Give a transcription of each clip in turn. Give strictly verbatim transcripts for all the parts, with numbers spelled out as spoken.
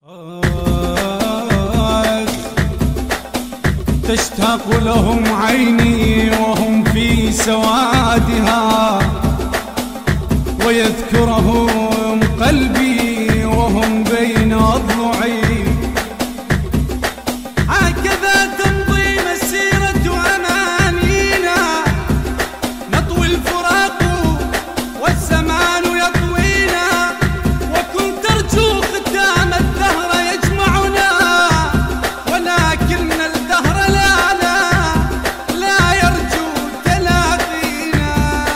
تشتاق لهم عيني وهم في سوادها، ويذكرهم قلبي وهم بين أضلعي. هكذا تمضي مسيرة أمانينا، نطوي الفراق والزمان يطوينا، وكنت أرجو ختام الدهر يجمعنا، ولكن الدهر لا لا لا يرجو تلاقينا.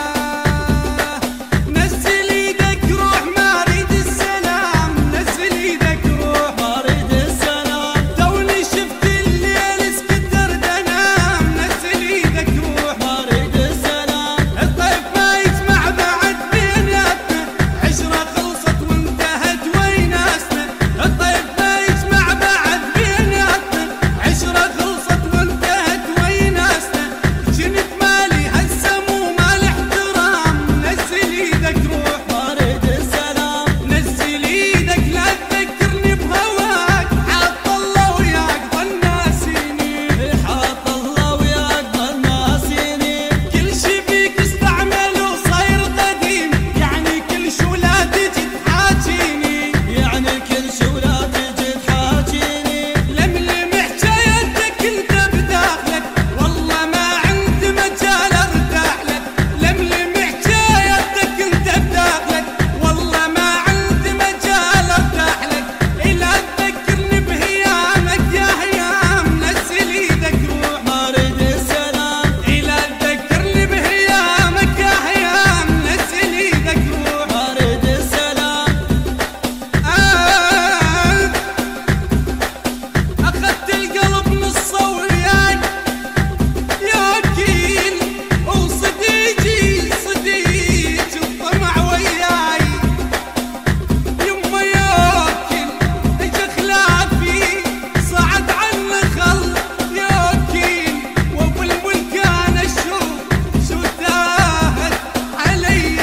نزل ايدك روح ما اريد السلام، نزل ايدك روح ما اريد السلام، توني شفت الليل اسكتر دنام، نزل ايدك روح ما اريد السلام. الطيف ما يجمع بعد بيناتنا، عشرة خلصت وانتهت ويناسنا، الطيف ما يجمع بعد بيناتنا، عشرة خلصت وانتهت ويناسنا. جنت مالي هسه مو مال احترام، نزل ايدك روح ما اريد السلام، نزل ايدك لا تذكرني بهواك، حاط الله وياك ظل ناسيني، حاط الله وياك ظل ناسيني. كل شي فيك استعمل وصاير قديم، يعني كل شو لا تجي تحاجيني، يعني كل شو لا تجي تحاجيني. لملم حجايتك انت بداخلك، والله ما عندي مجال ارتاح لك، لملم حجايتك انت بداخلك، والله ما عندي مجال ارتاح لك. إلا تذكرني بهيامك يا هيام، نزل ايدك روح ما اريد السلام. إلا تذكرني بهيامك يا هيام، نزل ايدك روح ما اريد السلام. آه أخذت القلب نصه وياك يا وكيل، وصديقي صديق الطمع وياي. يما يا وكيل اجا خلافي صعد عنا خل، يا وكيل وابو الملك انا شو شو تاهت علي.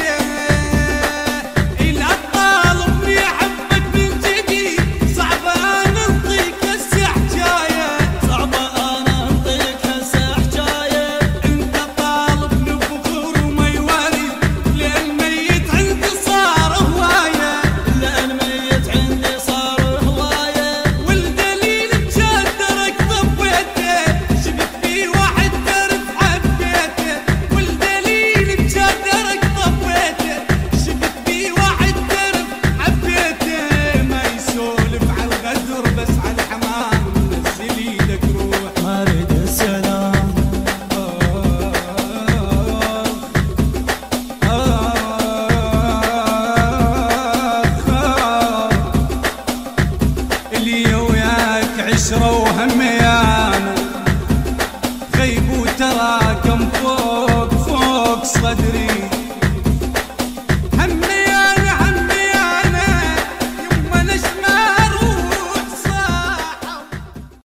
إلا تطالبني احبك من جديد، صعبة انا انطيك هسه حجاية، صعبة انا انطيك هسه حجاية. انت طالبني ببخور وما يواري، لان ميت عندي صار هواية، لان ميت عندي صار هواية. والدليل بجدرك ضبيته، شفت في واحد تعرف حبيته، والدليل بجدرك ضبيته، شفت في واحد تعرف حبيته. ما يسولف على الغدر بس على الحمام، نزل ايدك روح ما اريد السلام. اللي وياك عشرة وهميان، غيب وتراكم فوق فوق صدري.